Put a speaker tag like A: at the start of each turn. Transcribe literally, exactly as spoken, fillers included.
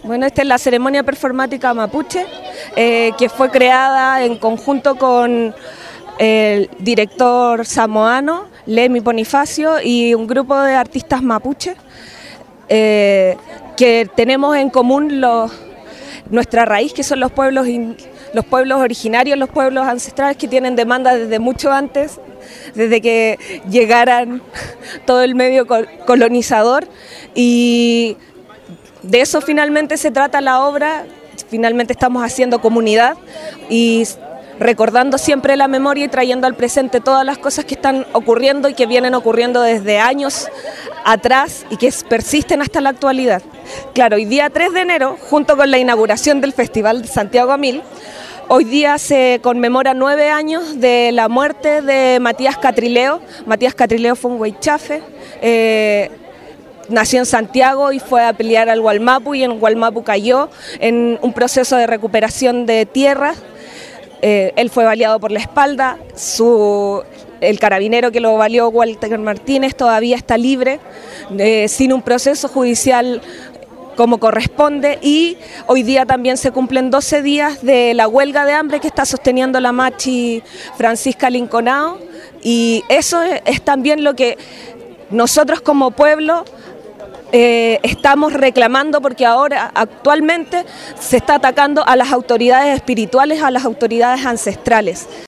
A: Bueno, esta es la ceremonia performática mapuche, eh, que fue creada en conjunto con el director samoano, Lemi Bonifacio, y un grupo de artistas mapuche, eh, que tenemos en común los, nuestra raíz, que son los pueblos, in, los pueblos originarios, los pueblos ancestrales que tienen demanda desde mucho antes, desde que llegaran todo el medio colonizador, y de eso finalmente se trata la obra. Finalmente estamos haciendo comunidad y recordando siempre la memoria y trayendo al presente todas las cosas que están ocurriendo y que vienen ocurriendo desde años atrás y que persisten hasta la actualidad. Claro, hoy día tres de enero, junto con la inauguración del Festival de Santiago a Mil, hoy día se conmemora nueve años de la muerte de Matías Catrileo. Matías Catrileo fue un huaychafe, eh, nació en Santiago y fue a pelear al Gualmapu, y en Gualmapu cayó en un proceso de recuperación de tierras. Eh, él fue baleado por la espalda, su, el carabinero que lo baleó, Walter Martínez, todavía está libre, eh, sin un proceso judicial como corresponde, y hoy día también se cumplen doce días de la huelga de hambre que está sosteniendo la machi Francisca Linconao, y eso es, es también lo que nosotros como pueblo Eh, estamos reclamando, porque ahora actualmente se está atacando a las autoridades espirituales, a las autoridades ancestrales.